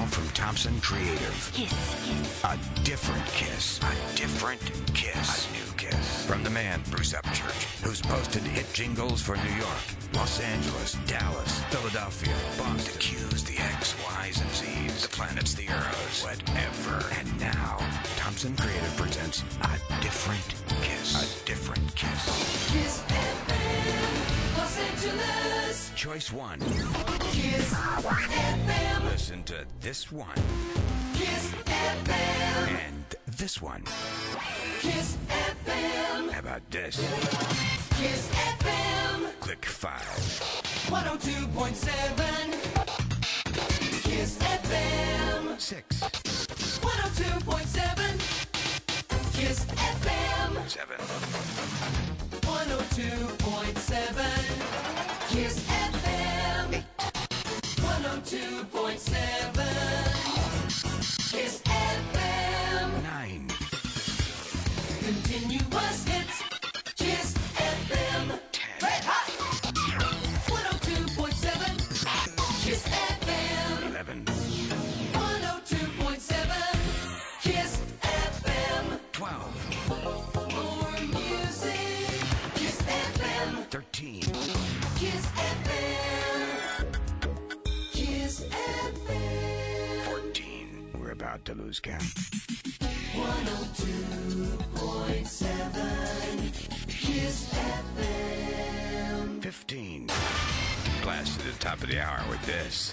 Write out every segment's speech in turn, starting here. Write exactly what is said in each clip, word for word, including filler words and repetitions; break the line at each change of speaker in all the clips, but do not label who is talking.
from Thompson Creative.
Kiss, kiss.
A different kiss. A different kiss. A new kiss. From the man, Bruce Upchurch, who's posted hit jingles for New York, Los Angeles, Dallas, Philadelphia, Boston, the Q's, the X, Y's, and Z's, the planets, the arrows, whatever. And now, Thompson Creative presents A Different Kiss. A different kiss.
Kiss F M, Los Angeles.
Choice one.
Kiss F M.
Listen to this one.
Kiss F M.
And this one.
Kiss F M.
How about this?
Kiss F M.
Click five.
one oh two point seven. Kiss F M.
Six.
one oh two point seven. Kiss F M.
Seven.
one oh two point seven. Kiss F M. one oh two point seven. Kiss F M.
Nine.
Continuous hits. Kiss F M.
Ten.
Red hot. one oh two point seven. Kiss F M.
Eleven.
one oh two point seven. Kiss F M.
Twelve.
More music. Kiss F M.
Thirteen.
Kiss F M. Kiss F M.
Fourteen. We're about to lose count.
one oh two point seven. Kiss F M.
Fifteen. Blast to the top of the hour with this.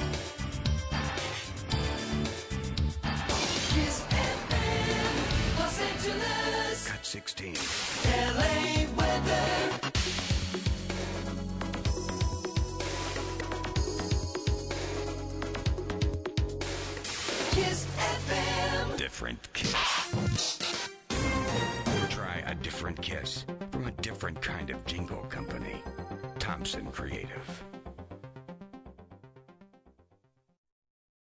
Kiss F M. Los Angeles.
Cut sixteen.
L A weather. Kiss F M.
Different kiss. Try a different kiss from a different kind of jingle company. Thompson Creative.